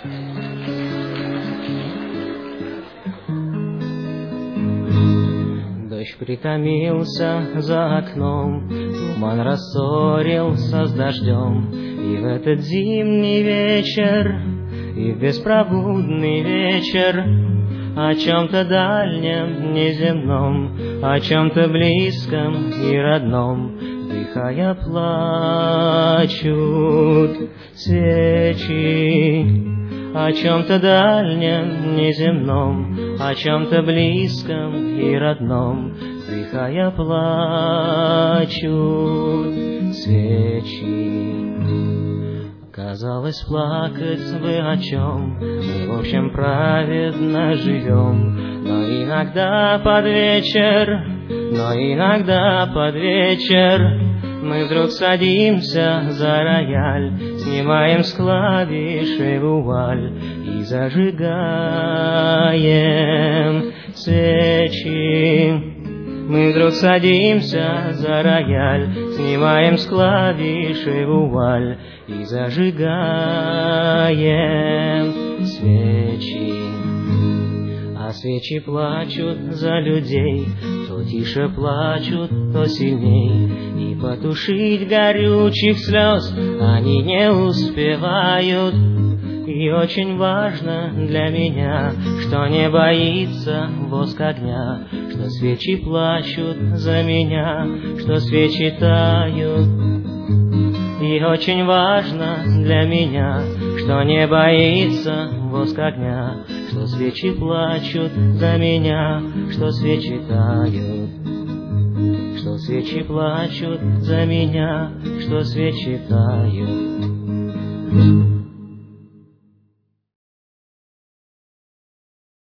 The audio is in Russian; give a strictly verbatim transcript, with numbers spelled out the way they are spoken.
Дождь притомился за окном, туман рассорился с дождем, и в этот зимний вечер, и в беспробудный вечер о чем-то дальнем, неземном, о чем-то близком и родном, вдыхая, плачут свечи. О чем-то дальнем, неземном, о чем-то близком и родном, вдыхая, плачут свечи. Казалось, плакать бы о чем, мы в общем праведно живем, но иногда под вечер, но иногда под вечер мы вдруг садимся за рояль, снимаем с клавиши вуаль и зажигаем свечи. Мы вдруг садимся за рояль, снимаем с клавиши вуаль и зажигаем свечи. А свечи плачут за людей, то тише плачут, то сильней, и потушить горючих слез они не успевают. И очень важно для меня, что не боится воск огня, что свечи плачут за меня, что свечи тают. И очень важно для меня, что не боится воск огня, что свечи плачут за меня, что свечи тают. Что свечи плачут за меня, что свечи тают.